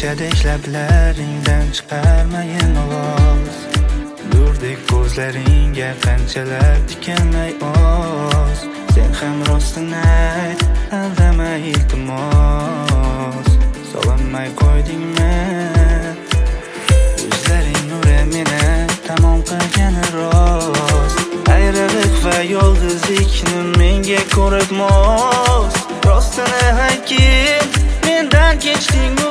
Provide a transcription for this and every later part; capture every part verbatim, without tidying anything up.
Qanchadek lablaringdan chiqarmayin ovoz, nurdek ko'zlaringga qanchalar tikanmay oz. Sen ham rostini ayt, aldama iltimos. Sog'inmay qo'ydingmi? Yuzlaring nuri meni tamom qilgani rost. Ayriliq va yolg'izlikni menga ko'rikmos. Rostini aytgin, mendan kechdingmi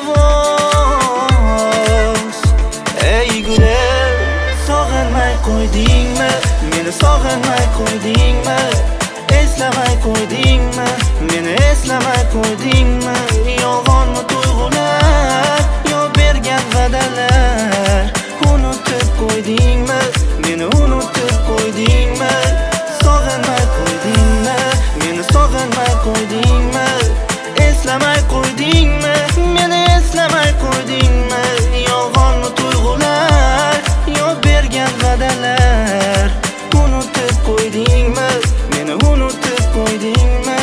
voz? Ey gulim, sog'inmay qo'ydingmi? Meni sog'inmay qo'ydingmi? Eslamay qo'ydingmi? Meni eslamay qo'ydingmi? Yolg'onmi tuyg'ular, yo bergan va'dalar? Unutib qo'ydingmi? Meni unutib qo'ydingmi? Sog'inmay qo'ydingmi? Meni sog'inmay qo'ydingmi? Eslamay qo'ydingmi? Meni eslamay qo'ydingmi? Yolg'onmi tuyg'ular, yo bergan va'dalar? Unutib qo'ydingmi? Meni unutib qo'ydingmi?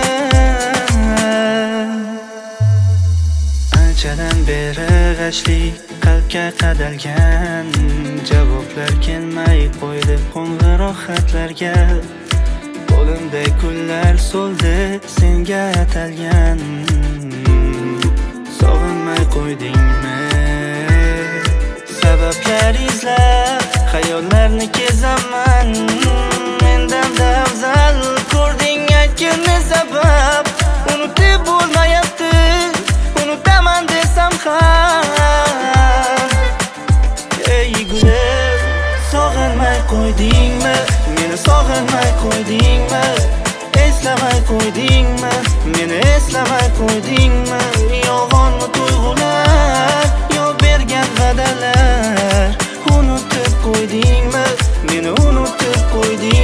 Anchadan beri g'ashlik qalbga qadalgan, javoblar kelmay qo'ydi qo'ng'iroq xatlarga. Qo'limda kunlar so'ldi senga atalgan. Sog'inmay qo'ydingmi? Sabablar izlab xayollarni kezaman. Mendanda afzal ko'rding, aytgin ne sabab? Unutib bo'lmayapti, unutaman desam ham. Ey gulim, sog'inmay qo'ydingmi? Meni sog'inmay qo'ydingmi? Eslamay qo'ydingmi? Meni eslamay qo'ydingmi? Yolg'onmi tuyg'ular, yo bergan va'dalar? Unutib qo'ydingmi? Meni unutib qo'ydingmi?